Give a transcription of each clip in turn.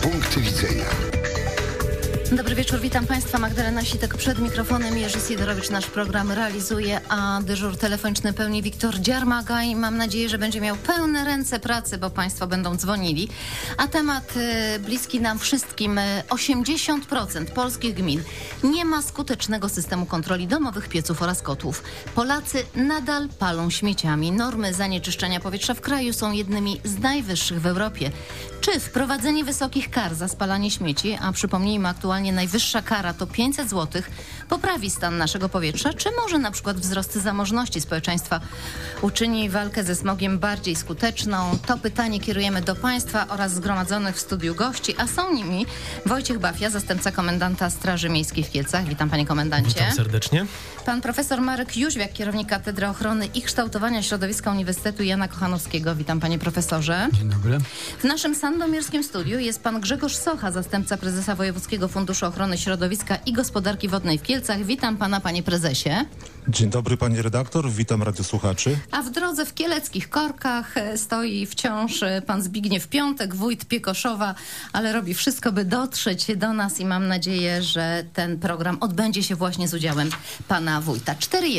Punkty widzenia. Dobry wieczór, witam Państwa. Magdalena Sitek przed mikrofonem. Jerzy Sidorowicz nasz program realizuje, a dyżur telefoniczny pełni Wiktor Dziarmaga i mam nadzieję, że będzie miał pełne ręce pracy, bo Państwo będą dzwonili. A temat bliski nam wszystkim. 80% polskich gmin nie ma skutecznego systemu kontroli domowych pieców oraz kotłów. Polacy nadal palą śmieciami. Normy zanieczyszczenia powietrza w kraju są jednymi z najwyższych w Europie. Czy wprowadzenie wysokich kar za spalanie śmieci, a przypomnijmy, aktualnie najwyższa kara to 500 zł, poprawi stan naszego powietrza, czy może na przykład wzrost zamożności społeczeństwa uczyni walkę ze smogiem bardziej skuteczną? To pytanie kierujemy do Państwa oraz zgromadzonych w studiu gości, a są nimi Wojciech Bafia, zastępca komendanta Straży Miejskiej w Kielcach. Witam, panie komendancie. Witam serdecznie. Pan profesor Marek Jóźwiak, kierownik Katedry Ochrony i Kształtowania Środowiska Uniwersytetu Jana Kochanowskiego. Witam, panie profesorze. Dzień dobry. W naszym sandomierskim studiu jest pan Grzegorz Socha, zastępca prezesa Wojewódzkiego Funduszu Ochrony Środowiska i Gospodarki Wodnej w Kielcach. Witam pana, panie prezesie. Dzień dobry, pani redaktor, witam radiosłuchaczy. A w drodze w kieleckich korkach stoi wciąż pan Zbigniew Piątek, wójt Piekoszowa, ale robi wszystko, by dotrzeć do nas i mam nadzieję, że ten program odbędzie się właśnie z udziałem pana wójta.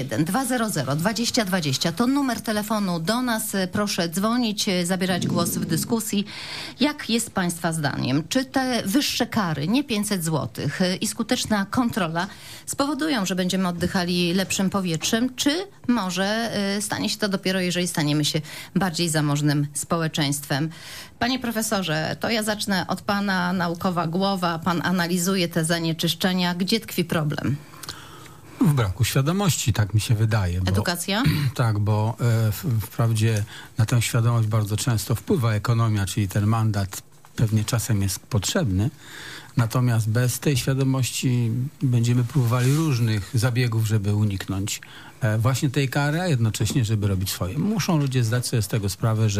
412002020 to numer telefonu do nas. Proszę dzwonić, zabierać głos w dyskusji. Jak jest państwa zdaniem? Czy te wyższe kary, nie 500 zł i skuteczna kontrola spowodują, że będziemy oddychali lepszym powietrzem, czy może stanie się to dopiero, jeżeli staniemy się bardziej zamożnym społeczeństwem? Panie profesorze, to ja zacznę od pana, naukowa głowa. Pan analizuje te zanieczyszczenia. Gdzie tkwi problem? W braku świadomości, tak mi się wydaje. Edukacja? Tak, bo wprawdzie na tę świadomość bardzo często wpływa ekonomia, czyli ten mandat pewnie czasem jest potrzebny, natomiast bez tej świadomości będziemy próbowali różnych zabiegów, żeby uniknąć właśnie tej kary, a jednocześnie, żeby robić swoje. Muszą ludzie zdać sobie z tego sprawę,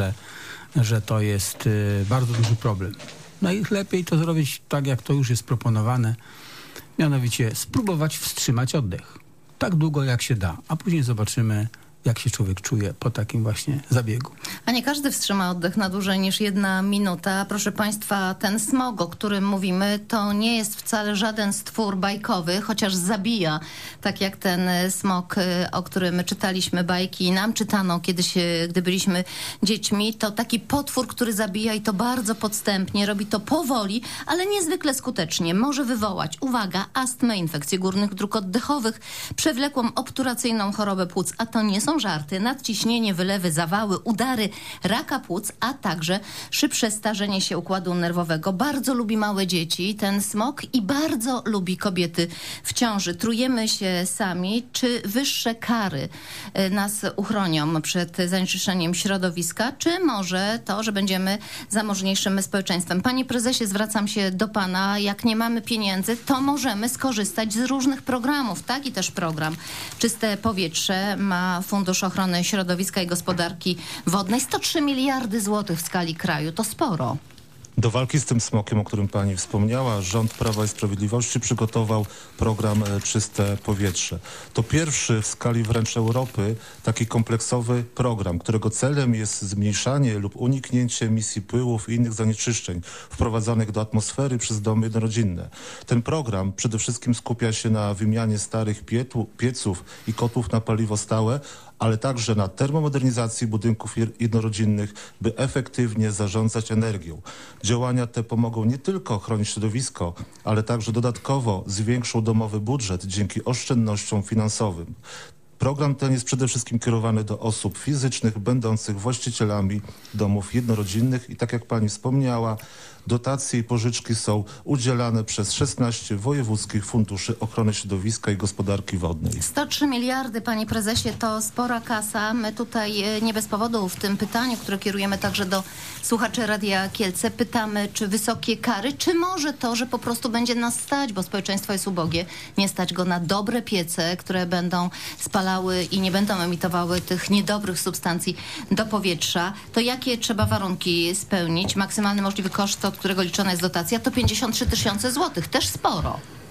że to jest bardzo duży problem. No i lepiej to zrobić tak, jak to już jest proponowane, mianowicie spróbować wstrzymać oddech tak długo, jak się da, a później zobaczymy, jak się człowiek czuje po takim właśnie zabiegu. A nie każdy wstrzyma oddech na dłużej niż 1 minuta. Proszę państwa, ten smog, o którym mówimy, to nie jest wcale żaden stwór bajkowy, chociaż zabija, tak jak ten smog, o którym czytaliśmy bajki i nam czytano kiedyś, gdy byliśmy dziećmi. To taki potwór, który zabija i to bardzo podstępnie, robi to powoli, ale niezwykle skutecznie. Może wywołać, uwaga, astmę, infekcje górnych dróg oddechowych, przewlekłą obturacyjną chorobę płuc, a to nie są żarty, nadciśnienie, wylewy, zawały, udary, raka płuc, a także szybsze starzenie się układu nerwowego. Bardzo lubi małe dzieci ten smog i bardzo lubi kobiety w ciąży. Trujemy się sami. Czy wyższe kary nas uchronią przed zanieczyszczeniem środowiska, czy może to, że będziemy zamożniejszym społeczeństwem? Panie prezesie, zwracam się do pana. Jak nie mamy pieniędzy, to możemy skorzystać z różnych programów. Taki też program Czyste Powietrze ma Fundusz Ochrony Środowiska i Gospodarki Wodnej. 103 miliardy złotych w skali kraju. To sporo. Do walki z tym smogiem, o którym pani wspomniała, rząd Prawa i Sprawiedliwości przygotował program Czyste Powietrze. To pierwszy w skali wręcz Europy taki kompleksowy program, którego celem jest zmniejszanie lub uniknięcie emisji pyłów i innych zanieczyszczeń wprowadzanych do atmosfery przez domy jednorodzinne. Ten program przede wszystkim skupia się na wymianie starych pieców i kotłów na paliwo stałe, ale także na termomodernizacji budynków jednorodzinnych, by efektywnie zarządzać energią. Działania te pomogą nie tylko chronić środowisko, ale także dodatkowo zwiększą domowy budżet dzięki oszczędnościom finansowym. Program ten jest przede wszystkim kierowany do osób fizycznych będących właścicielami domów jednorodzinnych i tak jak pani wspomniała, dotacje i pożyczki są udzielane przez 16 wojewódzkich funduszy ochrony środowiska i gospodarki wodnej. 103 miliardy, panie prezesie, to spora kasa. My tutaj nie bez powodu w tym pytaniu, które kierujemy także do słuchaczy Radia Kielce, pytamy, czy wysokie kary, czy może to, że po prostu będzie nas stać, bo społeczeństwo jest ubogie, nie stać go na dobre piece, które będą spalały i nie będą emitowały tych niedobrych substancji do powietrza. To jakie trzeba warunki spełnić? Maksymalny możliwy koszt, od którego liczona jest dotacja, to 53 000 złotych. Też sporo.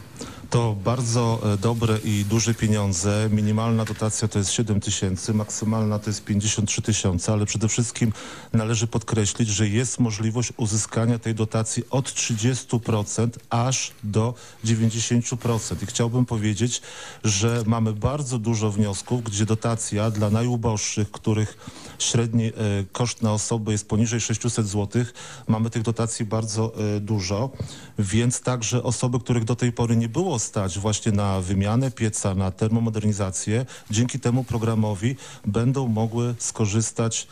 To bardzo dobre i duże pieniądze. Minimalna dotacja to jest 7 000, maksymalna to jest 53 000, ale przede wszystkim należy podkreślić, że jest możliwość uzyskania tej dotacji od 30% aż do 90%. I chciałbym powiedzieć, że mamy bardzo dużo wniosków, gdzie dotacja dla najuboższych, których średni koszt na osobę jest poniżej 600 zł, mamy tych dotacji bardzo dużo, więc także osoby, których do tej pory nie było stać właśnie na wymianę pieca, na termomodernizację, dzięki temu programowi będą mogły skorzystać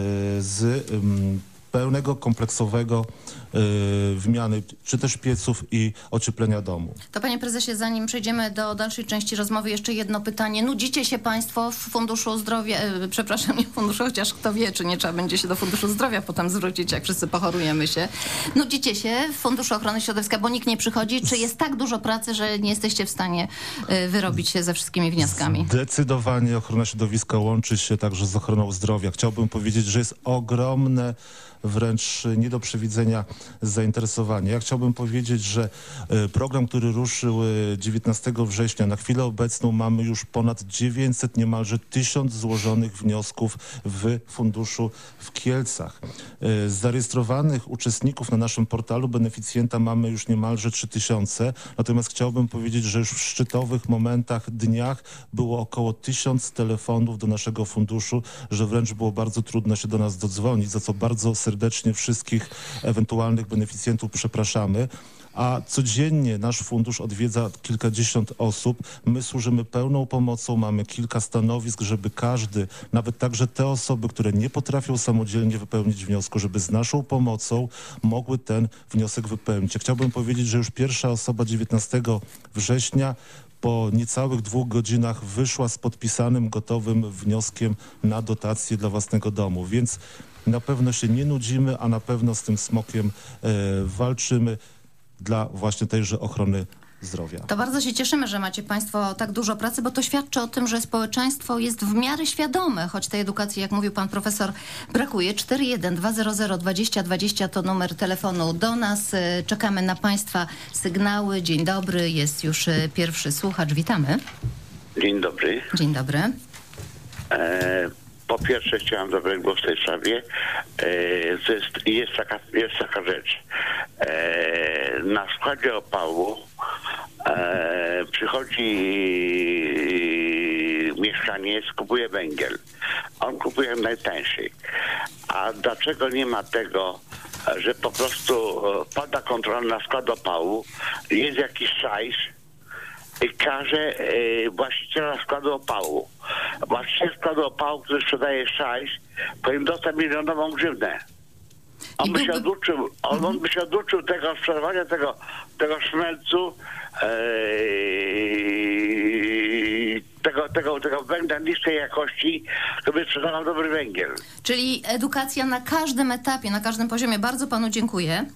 z pełnego, kompleksowego wymiany czy też pieców i ocieplenia domu. To panie prezesie, zanim przejdziemy do dalszej części rozmowy, jeszcze jedno pytanie. Nudzicie się państwo w Funduszu Zdrowia, przepraszam, nie w funduszu, chociaż kto wie, czy nie trzeba będzie się do Funduszu Zdrowia potem zwrócić, jak wszyscy pochorujemy się. Nudzicie się w Funduszu Ochrony Środowiska, bo nikt nie przychodzi. Czy jest tak dużo pracy, że nie jesteście w stanie wyrobić się ze wszystkimi wnioskami? Zdecydowanie ochrona środowiska łączy się także z ochroną zdrowia. Chciałbym powiedzieć, że jest ogromne, wręcz nie do przewidzenia zainteresowanie. Ja chciałbym powiedzieć, że program, który ruszył 19 września, na chwilę obecną mamy już ponad 900, niemalże 1000 złożonych wniosków w funduszu w Kielcach. Zarejestrowanych uczestników na naszym portalu beneficjenta mamy już niemalże 3000, natomiast chciałbym powiedzieć, że już w szczytowych momentach, dniach było około 1000 telefonów do naszego funduszu, że wręcz było bardzo trudno się do nas dodzwonić, za co bardzo serdecznie wszystkich ewentualnych beneficjentów przepraszamy. A codziennie nasz fundusz odwiedza kilkadziesiąt osób. My służymy pełną pomocą, mamy kilka stanowisk, żeby każdy, nawet także te osoby, które nie potrafią samodzielnie wypełnić wniosku, żeby z naszą pomocą mogły ten wniosek wypełnić. Ja chciałbym powiedzieć, że już pierwsza osoba 19 września po niecałych 2 godzinach wyszła z podpisanym, gotowym wnioskiem na dotację dla własnego domu, więc na pewno się nie nudzimy, a na pewno z tym smokiem walczymy dla właśnie tejże ochrony zdrowia. To bardzo się cieszymy, że macie państwo tak dużo pracy, bo to świadczy o tym, że społeczeństwo jest w miarę świadome, choć tej edukacji, jak mówił pan profesor, brakuje. 412002020 to numer telefonu do nas. Czekamy na państwa sygnały. Dzień dobry, jest już pierwszy słuchacz. Witamy. Dzień dobry. Dzień dobry. Po pierwsze chciałem zabrać głos w tej sprawie. Jest taka rzecz. Na składzie opału przychodzi mieszkaniec, kupuje węgiel. On kupuje najtańszy. A dlaczego nie ma tego, że po prostu pada kontrola na skład opału, jest jakiś szajs i każe właściciela składu opału. Właściciel składu opału, który sprzedaje szajs, powinien dostać milionową grzywnę. On by się oduczył tego sprzedawania tego szmelcu, tego węgla niskiej jakości, żeby sprzedawał dobry węgiel. Czyli edukacja na każdym etapie, na każdym poziomie. Bardzo panu dziękuję.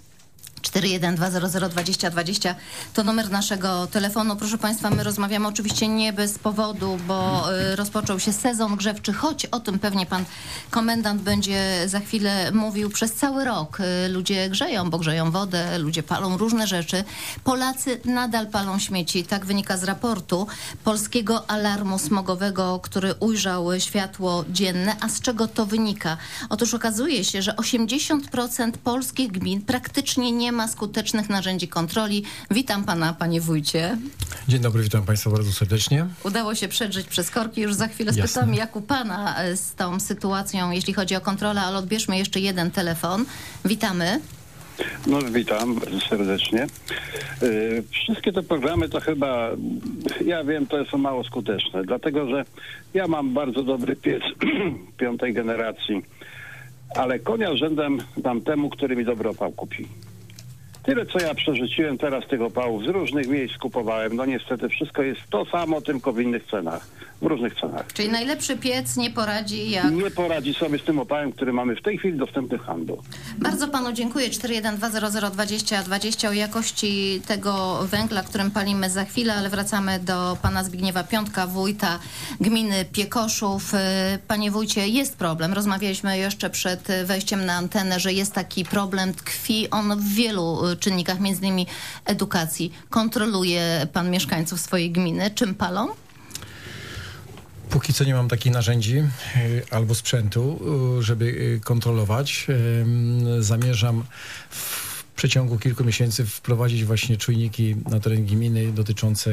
412002020 to numer naszego telefonu. Proszę państwa, my rozmawiamy oczywiście nie bez powodu, bo rozpoczął się sezon grzewczy, choć o tym pewnie pan komendant będzie za chwilę mówił. Przez cały rok ludzie grzeją, bo grzeją wodę, ludzie palą różne rzeczy. Polacy nadal palą śmieci. Tak wynika z raportu Polskiego Alarmu Smogowego, który ujrzał światło dzienne. A z czego to wynika? Otóż okazuje się, że 80% polskich gmin praktycznie nie ma skutecznych narzędzi kontroli. Witam pana, panie wójcie. Dzień dobry, witam państwa bardzo serdecznie. Udało się przedrzeć przez korki. Już za chwilę spytam, jak u pana z tą sytuacją, jeśli chodzi o kontrolę, ale odbierzmy jeszcze jeden telefon. Witamy. No witam serdecznie. Wszystkie te programy to chyba, ja wiem, to są mało skuteczne, dlatego że ja mam bardzo dobry piec 5. generacji, ale konia rzędem dam temu, który mi dobry opał kupi. Tyle, co ja przerzuciłem teraz tych opałów z różnych miejsc kupowałem, no niestety wszystko jest to samo, tylko w innych cenach. w różnych cenach. Czyli najlepszy piec nie poradzi jak... Nie poradzi sobie z tym opałem, który mamy w tej chwili dostępny w handlu. Bardzo panu dziękuję. 412002020 o jakości tego węgla, którym palimy za chwilę, ale wracamy do pana Zbigniewa Piątka, wójta gminy Piekoszów. Panie wójcie, jest problem. Rozmawialiśmy jeszcze przed wejściem na antenę, że jest taki problem. Tkwi on w wielu czynnikach, między innymi edukacji. Kontroluje pan mieszkańców swojej gminy? Czym palą? Póki co nie mam takich narzędzi albo sprzętu, żeby kontrolować. Zamierzam w przeciągu kilku miesięcy wprowadzić właśnie czujniki na teren gminy dotyczące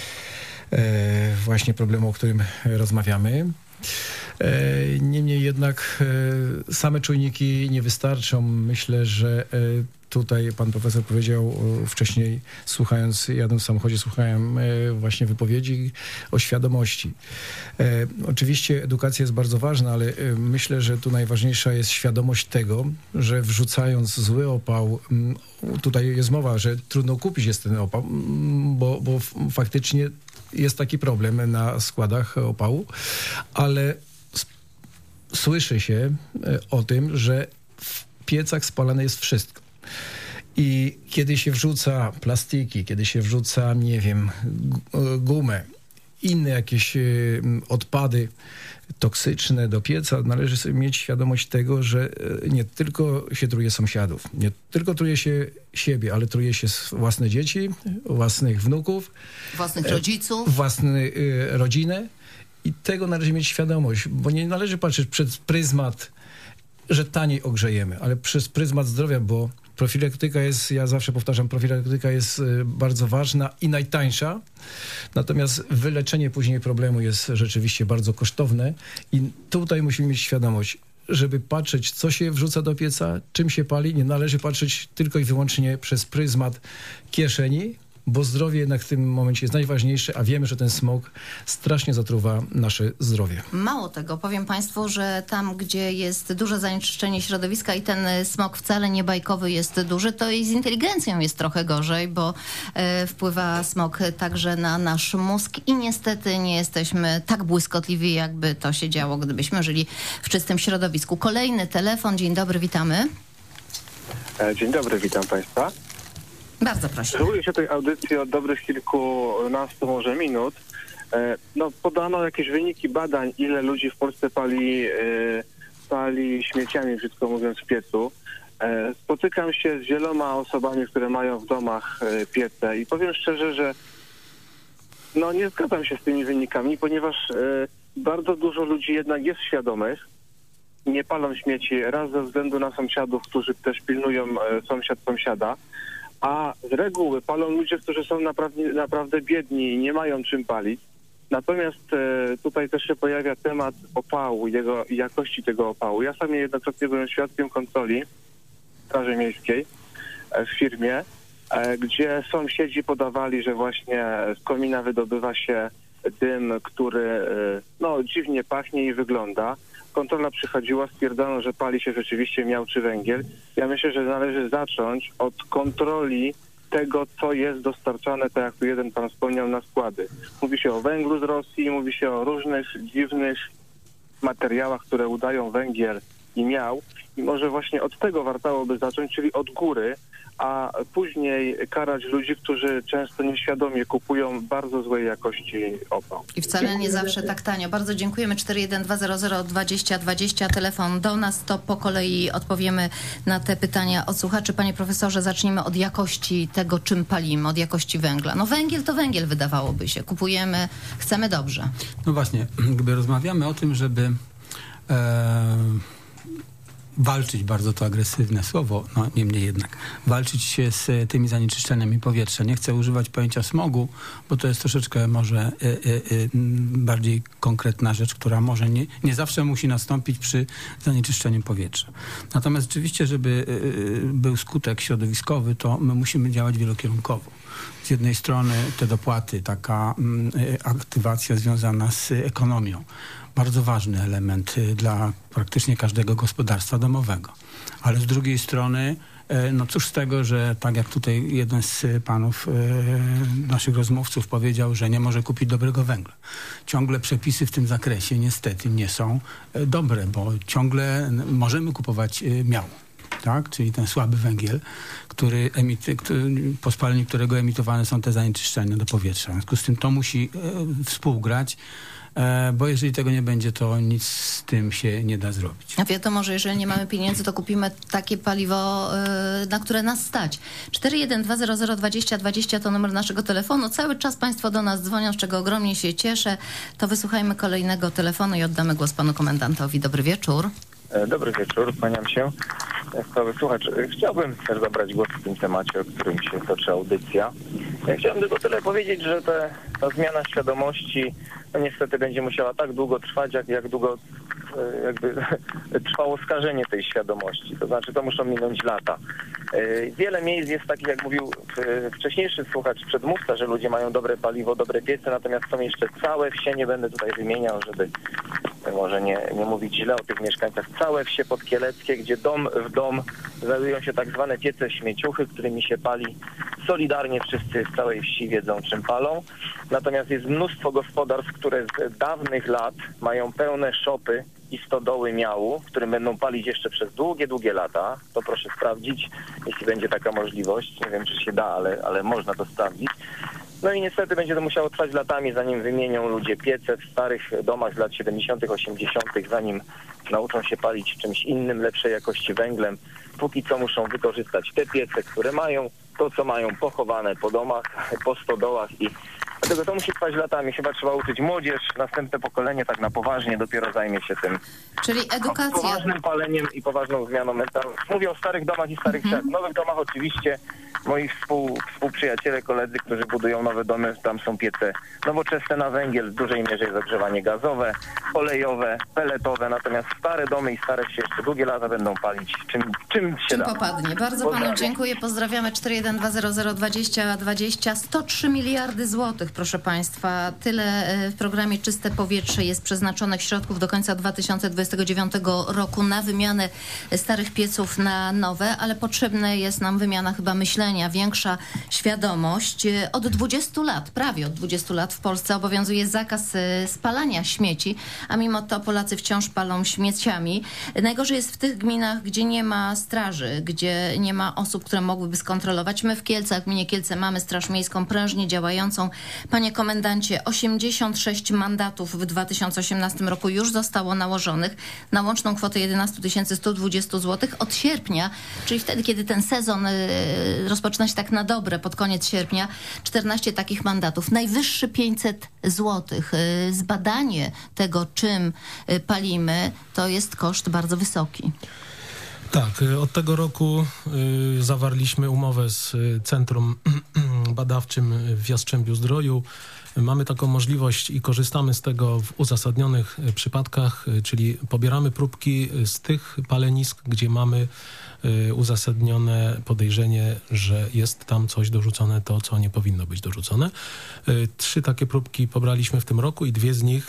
właśnie problemu, o którym rozmawiamy. Niemniej jednak same czujniki nie wystarczą. Myślę, że tutaj pan profesor powiedział wcześniej, jadąc w samochodzie, słuchałem właśnie wypowiedzi o świadomości. Oczywiście edukacja jest bardzo ważna, ale myślę, że tu najważniejsza jest świadomość tego, że wrzucając zły opał, tutaj jest mowa, że trudno kupić jest ten opał, bo faktycznie jest taki problem na składach opału, ale słyszy się o tym, że w piecach spalane jest wszystko. I kiedy się wrzuca plastiki, kiedy się wrzuca, nie wiem, gumę, inne jakieś odpady toksyczne do pieca, należy sobie mieć świadomość tego, że nie tylko się truje sąsiadów, nie tylko truje się siebie, ale truje się własne dzieci, własnych wnuków, własnych rodziców, własną rodzinę. I tego należy mieć świadomość, bo nie należy patrzeć przez pryzmat, że taniej ogrzejemy, ale przez pryzmat zdrowia, bo profilaktyka jest, ja zawsze powtarzam, profilaktyka jest bardzo ważna i najtańsza, natomiast wyleczenie później problemu jest rzeczywiście bardzo kosztowne i tutaj musimy mieć świadomość, żeby patrzeć, co się wrzuca do pieca, czym się pali, nie należy patrzeć tylko i wyłącznie przez pryzmat kieszeni, bo zdrowie jednak w tym momencie jest najważniejsze, a wiemy, że ten smog strasznie zatruwa nasze zdrowie. Mało tego, powiem państwu, że tam, gdzie jest duże zanieczyszczenie środowiska i ten smog wcale nie bajkowy jest duży, to i z inteligencją jest trochę gorzej, bo wpływa smog także na nasz mózg i niestety nie jesteśmy tak błyskotliwi, jakby to się działo, gdybyśmy żyli w czystym środowisku. Kolejny telefon. Dzień dobry, witamy. Dzień dobry, witam państwa. Bardzo proszę. Przysłuchuję się tej audycji od dobrych kilkunastu może minut. Podano jakieś wyniki badań, ile ludzi w Polsce pali śmieciami, brzydko mówiąc, w piecu. Spotykam się z wieloma osobami, które mają w domach piece i powiem szczerze, że nie zgadzam się z tymi wynikami, ponieważ bardzo dużo ludzi jednak jest świadomych, nie palą śmieci raz ze względu na sąsiadów, którzy też pilnują sąsiada, a z reguły palą ludzie, którzy są naprawdę biedni i nie mają czym palić. Natomiast tutaj też się pojawia temat opału, jego jakości tego opału. Ja sam jednokrotnie byłem świadkiem kontroli Straży Miejskiej w firmie, gdzie sąsiedzi podawali, że właśnie z komina wydobywa się dym, który dziwnie pachnie i wygląda. Kontrola przychodziła, stwierdzono, że pali się rzeczywiście miał czy węgiel. Ja myślę, że należy zacząć od kontroli tego, co jest dostarczane, tak jak tu jeden pan wspomniał, na składy. Mówi się o węglu z Rosji, mówi się o różnych dziwnych materiałach, które udają węgiel i miał. I może właśnie od tego wartałoby zacząć, czyli od góry, a później karać ludzi, którzy często nieświadomie kupują bardzo złej jakości opał. I wcale nie zawsze tak tanio. Bardzo dziękujemy. 412002020. Telefon do nas, to po kolei odpowiemy na te pytania od słuchaczy. Panie profesorze, zacznijmy od jakości tego, czym palimy, od jakości węgla. Węgiel to węgiel, wydawałoby się. Kupujemy, chcemy dobrze. No właśnie, gdy rozmawiamy o tym, żeby walczyć, bardzo to agresywne słowo, niemniej jednak, walczyć się z tymi zanieczyszczeniami powietrza. Nie chcę używać pojęcia smogu, bo to jest troszeczkę może bardziej konkretna rzecz, która może nie zawsze musi nastąpić przy zanieczyszczeniu powietrza. Natomiast rzeczywiście, żeby był skutek środowiskowy, to my musimy działać wielokierunkowo. Z jednej strony te dopłaty, taka aktywacja związana z ekonomią. Bardzo ważny element dla praktycznie każdego gospodarstwa domowego. Ale z drugiej strony No cóż z tego, że tak jak tutaj jeden z panów, naszych rozmówców powiedział, że nie może kupić dobrego węgla. Ciągle przepisy w tym zakresie niestety nie są dobre, bo ciągle możemy kupować miał. Tak? Czyli ten słaby węgiel, po spaleniu którego emitowane są te zanieczyszczenia do powietrza. W związku z tym to musi współgrać, bo jeżeli tego nie będzie, to nic z tym się nie da zrobić. A wiadomo, że jeżeli nie mamy pieniędzy, to kupimy takie paliwo, na które nas stać. 412002020 to numer naszego telefonu. Cały czas państwo do nas dzwonią, z czego ogromnie się cieszę. To wysłuchajmy kolejnego telefonu i oddamy głos panu komendantowi. Dobry wieczór. Dobry wieczór, kłaniam się. Sprawy słuchacz, chciałbym też zabrać głos w tym temacie, o którym się toczy audycja. Ja chciałem tylko tyle powiedzieć, że ta zmiana świadomości niestety będzie musiała tak długo trwać, jak długo jakby trwało skażenie tej świadomości. To znaczy, to muszą minąć lata. Wiele miejsc jest takich, jak mówił wcześniejszy słuchacz, przedmówca, że ludzie mają dobre paliwo, dobre piece, natomiast są jeszcze całe wsie, nie będę tutaj wymieniał, żeby może nie mówić źle o tych mieszkańcach, całe wsie podkieleckie, gdzie dom w dom znajdują się tak zwane piece śmieciuchy, którymi się pali. Solidarnie wszyscy w całej wsi wiedzą, czym palą. Natomiast jest mnóstwo gospodarstw, które z dawnych lat mają pełne szopy i stodoły miału, w którym będą palić jeszcze przez długie, długie lata. To proszę sprawdzić, jeśli będzie taka możliwość. Nie wiem, czy się da, ale można to sprawdzić. No i niestety będzie to musiało trwać latami, zanim wymienią ludzie piece w starych domach z lat 70., 80., zanim nauczą się palić czymś innym, lepszej jakości węglem. Póki co muszą wykorzystać te piece, które mają, to co mają pochowane po domach, po stodołach i dlatego to musi trwać latami. Chyba trzeba uczyć młodzież, następne pokolenie tak na poważnie dopiero zajmie się tym. Czyli edukacja. Poważnym paleniem i poważną zmianą mentalną. Mówię o starych domach i starych wsiach. W nowych domach oczywiście moi współprzyjaciele, koledzy, którzy budują nowe domy, tam są piece nowoczesne na węgiel, w dużej mierze jest ogrzewanie gazowe, olejowe, peletowe, natomiast stare domy i stare wsie jeszcze długie lata będą palić czym się da. Popadnie. Bardzo panu dziękuję, pozdrawiamy. 412002020. 103 miliardy złotych, proszę państwa. Tyle w programie Czyste Powietrze jest przeznaczonych środków do końca 2029 roku na wymianę starych pieców na nowe, ale potrzebna jest nam wymiana chyba myślenia, większa świadomość. Od 20 lat, prawie od 20 lat w Polsce obowiązuje zakaz spalania śmieci, a mimo to Polacy wciąż palą śmieciami. Najgorzej jest w tych gminach, gdzie nie ma straży, gdzie nie ma osób, które mogłyby skontrolować. My w Kielcach, w gminie Kielce mamy Straż Miejską prężnie działającą. Panie komendancie, 86 mandatów w 2018 roku już zostało nałożonych na łączną kwotę 11 120 zł od sierpnia, czyli wtedy, kiedy ten sezon rozpoczyna się tak na dobre, pod koniec sierpnia, 14 takich mandatów. Najwyższy 500 zł. Zbadanie tego, czym palimy, to jest koszt bardzo wysoki. Tak, od tego roku zawarliśmy umowę z Centrum Badawczym w Jastrzębiu-Zdroju. Mamy taką możliwość i korzystamy z tego w uzasadnionych przypadkach, czyli pobieramy próbki z tych palenisk, gdzie mamy uzasadnione podejrzenie, że jest tam coś dorzucone, to co nie powinno być dorzucone. 3 takie próbki pobraliśmy w tym roku i 2 z nich,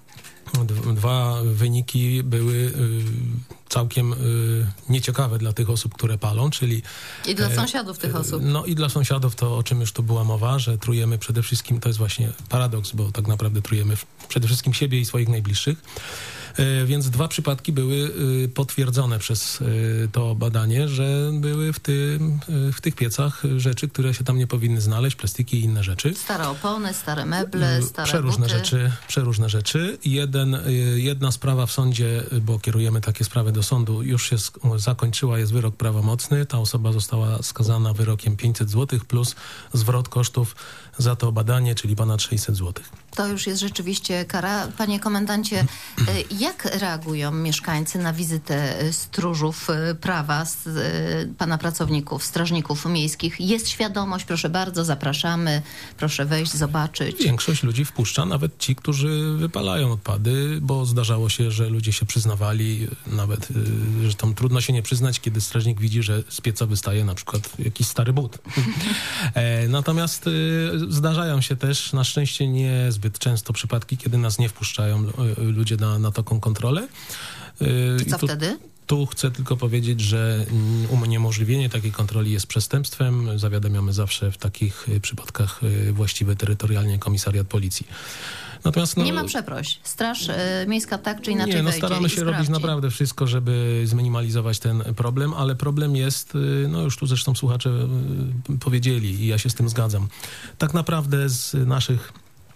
2 wyniki były całkiem nieciekawe dla tych osób, które palą, czyli... I dla sąsiadów tych osób. No i dla sąsiadów to, o czym już tu była mowa, że trujemy przede wszystkim, to jest właśnie paradoks, bo tak naprawdę trujemy przede wszystkim siebie i swoich najbliższych. Więc 2 przypadki były potwierdzone przez to badanie, że były w tych piecach rzeczy, które się tam nie powinny znaleźć, plastiki i inne rzeczy. Stare opony, stare meble, stare Przeróżne rzeczy. Jedna sprawa w sądzie, bo kierujemy takie sprawy do sądu, już się zakończyła, jest wyrok prawomocny. Ta osoba została skazana wyrokiem 500 zł plus zwrot kosztów za to badanie, czyli ponad 600 zł. To już jest rzeczywiście kara. Panie komendancie, jak reagują mieszkańcy na wizytę stróżów prawa, pana pracowników, strażników miejskich? Jest świadomość, proszę bardzo, zapraszamy, proszę wejść, zobaczyć. Większość ludzi wpuszcza, nawet ci, którzy wypalają odpady, bo zdarzało się, że ludzie się przyznawali, nawet, że tam trudno się nie przyznać, kiedy strażnik widzi, że z pieca wystaje na przykład jakiś stary but. Natomiast zdarzają się też, na szczęście nie zbyt często, przypadki, kiedy nas nie wpuszczają ludzie na taką kontrolę. I co wtedy? Tu chcę tylko powiedzieć, że uniemożliwienie takiej kontroli jest przestępstwem. Zawiadamiamy zawsze w takich przypadkach właściwy terytorialnie komisariat policji. Natomiast nie ma przeproś. Straż miejska tak czy inaczej wejdzie staramy się robić naprawdę wszystko, żeby zminimalizować ten problem, ale problem jest, już tu zresztą słuchacze powiedzieli i ja się z tym zgadzam. Tak naprawdę z naszych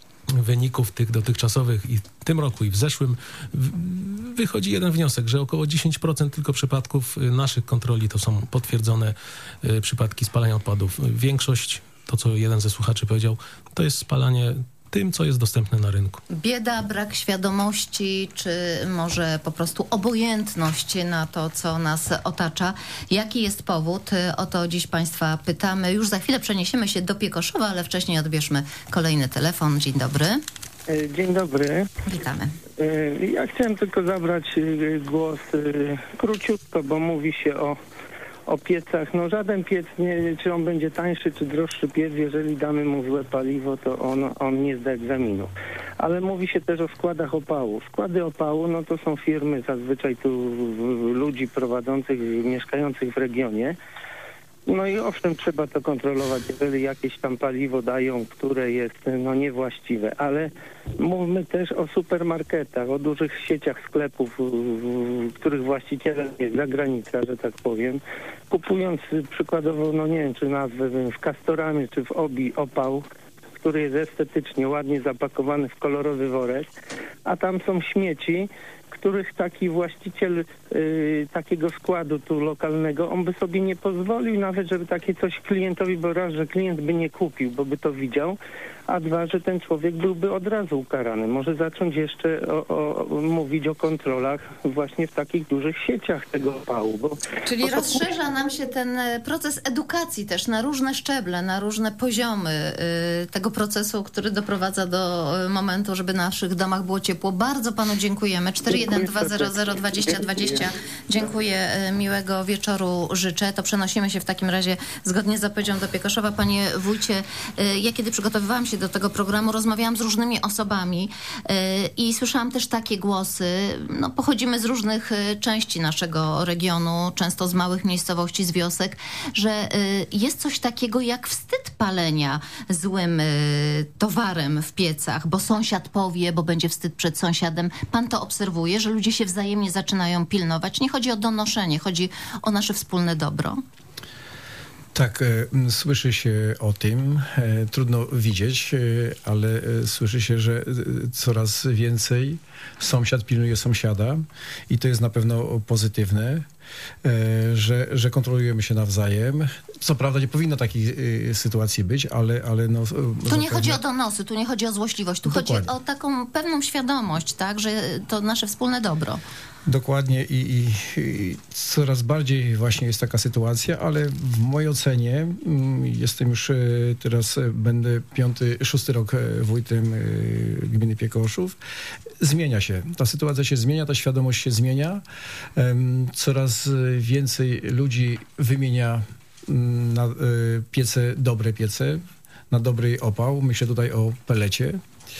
wyników tych dotychczasowych i w tym roku i w zeszłym wychodzi jeden wniosek, że około 10% tylko przypadków naszych kontroli to są potwierdzone przypadki spalania odpadów. Większość, to co jeden ze słuchaczy powiedział, to jest spalanie tym, co jest dostępne na rynku. Bieda, brak świadomości, czy może po prostu obojętność na to, co nas otacza. Jaki jest powód? O to dziś Państwa pytamy. Już za chwilę przeniesiemy się do Piekoszowa, ale wcześniej odbierzmy kolejny telefon. Dzień dobry. Dzień dobry. Witamy. Ja chciałem tylko zabrać głos króciutko, bo mówi się o piecach. No żaden piec, nie, czy on będzie tańszy, czy droższy piec, jeżeli damy mu złe paliwo, to on nie zda egzaminu. Ale mówi się też o składach opału. Składy opału, no to są firmy zazwyczaj tu ludzi prowadzących, mieszkających w regionie. No i owszem, trzeba to kontrolować, jeżeli jakieś tam paliwo dają, które jest niewłaściwe, ale mówmy też o supermarketach, o dużych sieciach sklepów, których właścicielem jest zagranica, że tak powiem. Kupując przykładowo, nie wiem, czy nazwę w Castoramie, czy w Obi opał, który jest estetycznie ładnie zapakowany w kolorowy worek, a tam są śmieci, których taki właściciel takiego składu tu lokalnego, on by sobie nie pozwolił nawet, żeby takie coś klientowi, bo raz, że klient by nie kupił, bo by to widział, a dwa, że ten człowiek byłby od razu ukarany. Może zacząć jeszcze mówić o kontrolach właśnie w takich dużych sieciach tego opału. Czyli rozszerza nam się ten proces edukacji też na różne szczeble, na różne poziomy tego procesu, który doprowadza do momentu, żeby w naszych domach było ciepło. Bardzo panu dziękujemy. 412002020. Dziękuję, miłego wieczoru życzę. To przenosimy się w takim razie zgodnie z zapowiedzią do Piekoszowa. Panie wójcie, ja kiedy przygotowywałam się do tego programu, rozmawiałam z różnymi osobami i słyszałam też takie głosy. Pochodzimy z różnych części naszego regionu, często z małych miejscowości, z wiosek, że jest coś takiego jak wstyd palenia złym towarem w piecach, bo sąsiad powie, bo będzie wstyd przed sąsiadem. Pan to obserwuje, że ludzie się wzajemnie zaczynają pilnować. Nie chodzi o donoszenie, chodzi o nasze wspólne dobro. Tak, słyszy się o tym, trudno widzieć, ale słyszy się, że coraz więcej sąsiad pilnuje sąsiada i to jest na pewno pozytywne, że kontrolujemy się nawzajem. Co prawda nie powinno takiej sytuacji być, ale tu nie chodzi o donosy, tu nie chodzi o złośliwość, tu chodzi o taką pewną świadomość, tak, że to nasze wspólne dobro. Dokładnie i coraz bardziej właśnie jest taka sytuacja, ale w mojej ocenie, jestem już teraz, będę 5-6 rok wójtem gminy Piekoszów, zmienia się. Ta sytuacja się zmienia, ta świadomość się zmienia. Coraz więcej ludzi wymienia na piece, dobre piece, na dobry opał. Myślę tutaj o pelecie.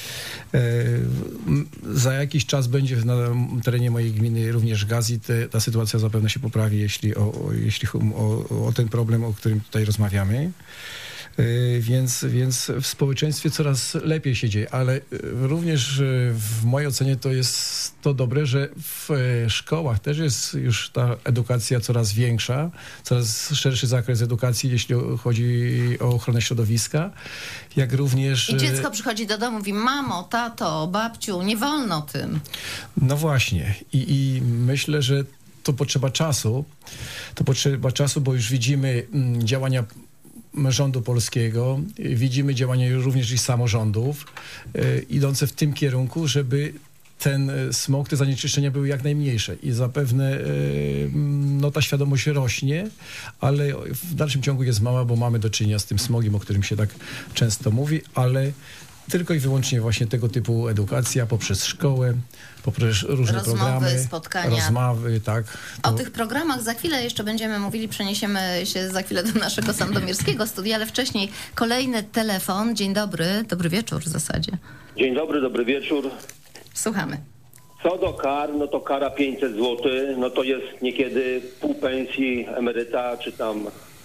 Za jakiś czas będzie na terenie mojej gminy również gaz i ta sytuacja zapewne się poprawi, jeśli o ten problem, o którym tutaj rozmawiamy. Więc w społeczeństwie coraz lepiej się dzieje, ale również w mojej ocenie to jest to dobre, że w szkołach też jest już ta edukacja coraz większa, coraz szerszy zakres edukacji, jeśli chodzi o ochronę środowiska, jak również... I dziecko przychodzi do domu i mówi: mamo, tato, babciu, nie wolno tym. No właśnie i myślę, że to potrzeba czasu, bo już widzimy działania rządu polskiego, widzimy działania również i samorządów idące w tym kierunku, żeby ten smog, te zanieczyszczenia były jak najmniejsze i zapewne ta świadomość rośnie, ale w dalszym ciągu jest mała, bo mamy do czynienia z tym smogiem, o którym się tak często mówi, ale tylko i wyłącznie właśnie tego typu edukacja poprzez szkołę, poprzez różne programy, spotkania. Rozmowy, tak. O tych programach za chwilę jeszcze będziemy mówili, przeniesiemy się za chwilę do naszego sandomierskiego studia, ale wcześniej kolejny telefon. Dzień dobry, dobry wieczór w zasadzie. Dzień dobry, dobry wieczór. Słuchamy. Co do kar, no to kara 500 zł, no to jest niekiedy pół pensji emeryta, czy tam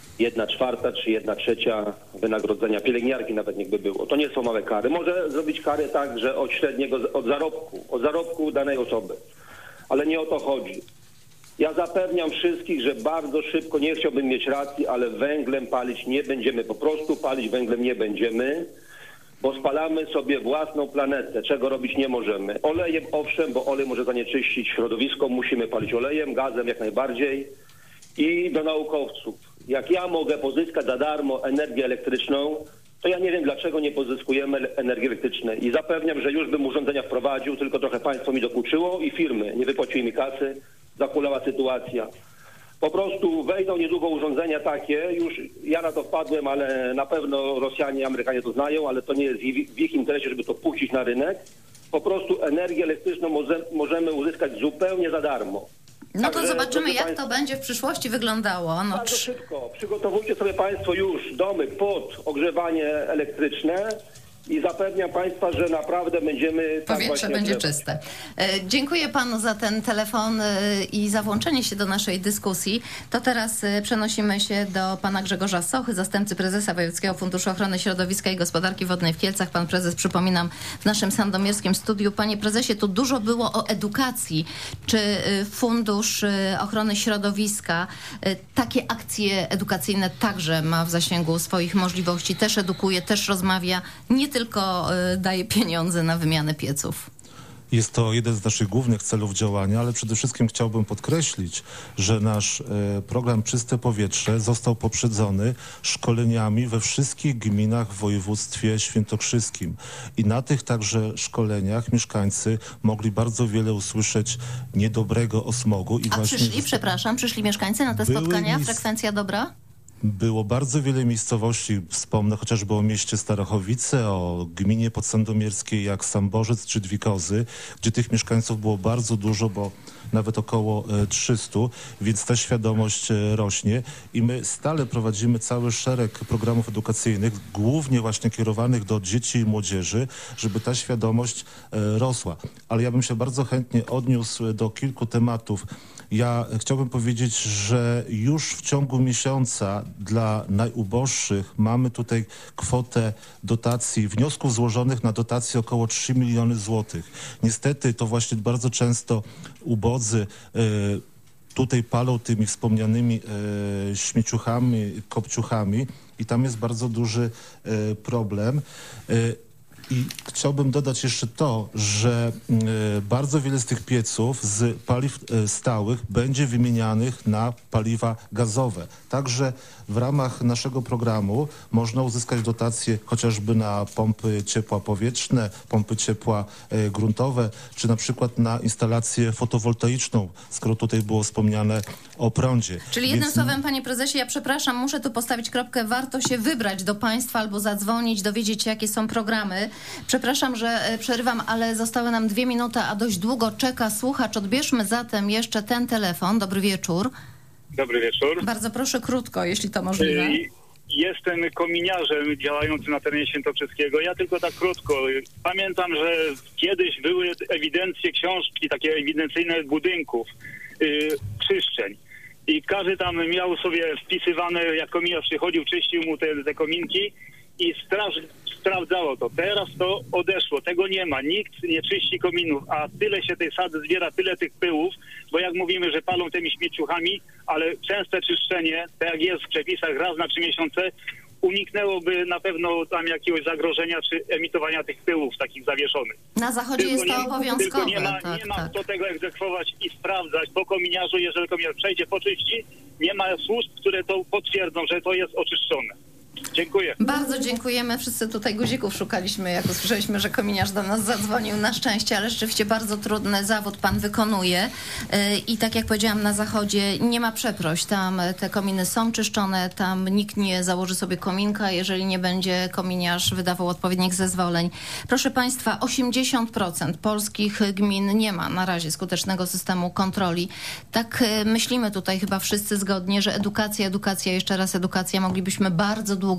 1/4, czy 1/3 wynagrodzenia pielęgniarki nawet niechby było. To nie są małe kary. Może zrobić karę tak, że od średniego, od zarobku danej osoby. Ale nie o to chodzi. Ja zapewniam wszystkich, że bardzo szybko, nie chciałbym mieć racji, ale węglem palić nie będziemy. Po prostu palić węglem nie będziemy, bo spalamy sobie własną planetę, czego robić nie możemy. Olejem owszem, bo olej może zanieczyścić środowisko, musimy palić olejem, gazem jak najbardziej. I do naukowców. Jak ja mogę pozyskać za darmo energię elektryczną, to ja nie wiem, dlaczego nie pozyskujemy energii elektrycznej. I zapewniam, że już bym urządzenia wprowadził, tylko trochę państwo mi dokuczyło i firmy nie wypłaciły mi kasy, zakulała sytuacja. Po prostu wejdą niedługo urządzenia takie, już ja na to wpadłem, ale na pewno Rosjanie, Amerykanie to znają, ale to nie jest w ich interesie, żeby to puścić na rynek. Po prostu energię elektryczną możemy uzyskać zupełnie za darmo. No to zobaczymy, jak to będzie w przyszłości wyglądało. No, bardzo szybko. Przygotowujcie sobie państwo już domy pod ogrzewanie elektryczne i zapewniam państwa, że naprawdę będziemy... Powietrze będzie czyste. Dziękuję panu za ten telefon i za włączenie się do naszej dyskusji. To teraz przenosimy się do pana Grzegorza Sochy, zastępcy prezesa Wojewódzkiego Funduszu Ochrony Środowiska i Gospodarki Wodnej w Kielcach. Pan prezes, przypominam, w naszym sandomierskim studiu. Panie prezesie, tu dużo było o edukacji. Czy Fundusz Ochrony Środowiska takie akcje edukacyjne także ma w zasięgu swoich możliwości? Też edukuje, też rozmawia, nie tylko daje pieniądze na wymianę pieców? Jest to jeden z naszych głównych celów działania, ale przede wszystkim chciałbym podkreślić, że nasz program Czyste Powietrze został poprzedzony szkoleniami we wszystkich gminach w województwie świętokrzyskim. I na tych także szkoleniach mieszkańcy mogli bardzo wiele usłyszeć niedobrego o smogu. I przyszli mieszkańcy na te spotkania? Frekwencja dobra? Było bardzo wiele miejscowości, wspomnę chociażby o mieście Starachowice, o gminie podsandomierskiej jak Samborzec czy Dwikozy, gdzie tych mieszkańców było bardzo dużo, bo nawet około 300, więc ta świadomość rośnie i my stale prowadzimy cały szereg programów edukacyjnych, głównie właśnie kierowanych do dzieci i młodzieży, żeby ta świadomość rosła. Ale ja bym się bardzo chętnie odniósł do kilku tematów. Ja chciałbym powiedzieć, że już w ciągu miesiąca dla najuboższych mamy tutaj kwotę dotacji, wniosków złożonych na dotację około 3 miliony złotych. Niestety to właśnie bardzo często ubodzy tutaj palą tymi wspomnianymi śmieciuchami, kopciuchami i tam jest bardzo duży problem. I chciałbym dodać jeszcze to, że bardzo wiele z tych pieców z paliw stałych będzie wymienianych na paliwa gazowe. Także w ramach naszego programu można uzyskać dotacje chociażby na pompy ciepła powietrzne, pompy ciepła gruntowe, czy na przykład na instalację fotowoltaiczną, skoro tutaj było wspomniane o prądzie. Czyli jednym słowem, panie prezesie, ja przepraszam, muszę tu postawić kropkę. Warto się wybrać do państwa albo zadzwonić, dowiedzieć się, jakie są programy. Przepraszam, że przerywam, ale zostały nam 2 minuty, a dość długo czeka słuchacz. Odbierzmy zatem jeszcze ten telefon. Dobry wieczór. Dobry wieczór. Bardzo proszę krótko, jeśli to możliwe. Jestem kominiarzem działającym na terenie świętokrzyskiego. Ja tylko tak krótko. Pamiętam, że kiedyś były ewidencje, książki takie ewidencyjne budynków, czyszczeń. I każdy tam miał sobie wpisywane, jak kominiarz przychodził, czyścił mu te kominki i straż sprawdzało to. Teraz to odeszło, tego nie ma. Nikt nie czyści kominów, a tyle się tej sady zbiera, tyle tych pyłów, bo jak mówimy, że palą tymi śmieciuchami, ale częste czyszczenie, tak jak jest w przepisach, raz na 3 miesiące, uniknęłoby na pewno tam jakiegoś zagrożenia czy emitowania tych pyłów takich zawieszonych. Na zachodzie tylko jest to obowiązkowe. Tylko nie ma kto tego egzekwować i sprawdzać po kominiarzu, jeżeli kominiarz przejdzie, poczyści, nie ma służb, które to potwierdzą, że to jest oczyszczone. Dziękuję. Bardzo dziękujemy. Wszyscy tutaj guzików szukaliśmy, jak usłyszeliśmy, że kominiarz do nas zadzwonił. Na szczęście, ale rzeczywiście bardzo trudny zawód pan wykonuje. I tak jak powiedziałam, na zachodzie nie ma przeproś. Tam te kominy są czyszczone, tam nikt nie założy sobie kominka, jeżeli nie będzie kominiarz wydawał odpowiednich zezwoleń. Proszę państwa, 80% polskich gmin nie ma na razie skutecznego systemu kontroli. Tak myślimy tutaj chyba wszyscy zgodnie, że edukacja, jeszcze raz edukacja. Moglibyśmy bardzo długo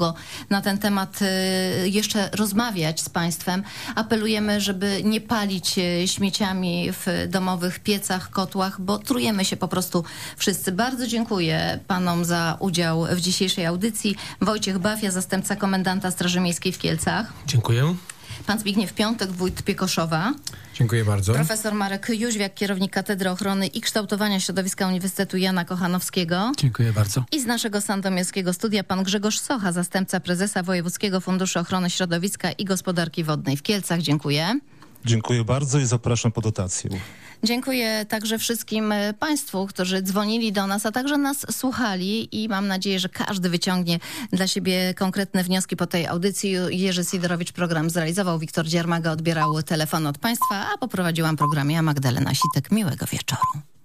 szczegółowo na ten temat jeszcze rozmawiać z państwem. Apelujemy, żeby nie palić śmieciami w domowych piecach, kotłach, bo trujemy się po prostu wszyscy. Bardzo dziękuję panom za udział w dzisiejszej audycji. Wojciech Bafia, zastępca komendanta Straży Miejskiej w Kielcach. Dziękuję. Pan Zbigniew Piątek, wójt Piekoszowa. Dziękuję bardzo. Profesor Marek Jóźwiak, kierownik Katedry Ochrony i Kształtowania Środowiska Uniwersytetu Jana Kochanowskiego. Dziękuję bardzo. I z naszego sandomierskiego studia pan Grzegorz Socha, zastępca prezesa Wojewódzkiego Funduszu Ochrony Środowiska i Gospodarki Wodnej w Kielcach. Dziękuję. Dziękuję bardzo i zapraszam po dotację. Dziękuję także wszystkim państwu, którzy dzwonili do nas, a także nas słuchali i mam nadzieję, że każdy wyciągnie dla siebie konkretne wnioski po tej audycji. Jerzy Sidorowicz program zrealizował, Wiktor Dziermaga odbierał telefon od państwa, a poprowadziłam program ja, Magdalena Sitek. Miłego wieczoru.